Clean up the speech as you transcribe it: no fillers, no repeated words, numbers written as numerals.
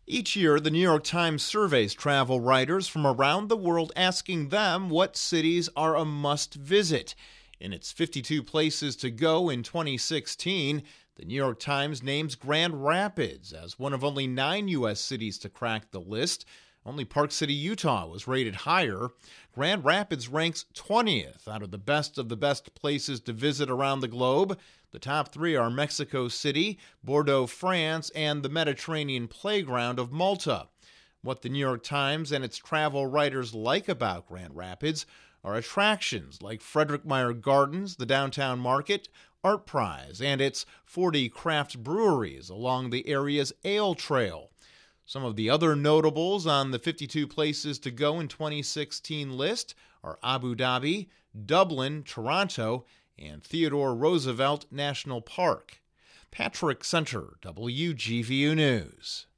Each year, the New York Times surveys travel writers from around the world asking them what cities are a must-visit. In its 52 places to go in 2016, the New York Times names Grand Rapids as one of only 9 U.S. cities to crack the list. Only Park City, Utah was rated higher. Grand Rapids ranks 20th out of the best places to visit around the globe. The top 3 are Mexico City, Bordeaux, France, and the Mediterranean Playground of Malta. What the New York Times and its travel writers like about Grand Rapids are attractions like Frederick Meyer Gardens, the downtown market, Art Prize, and its 40 craft breweries along the area's ale trail. Some of the other notables on the 52 places to go in 2016 list are Abu Dhabi, Dublin, Toronto, and Theodore Roosevelt National Park. Patrick Center, WGVU News.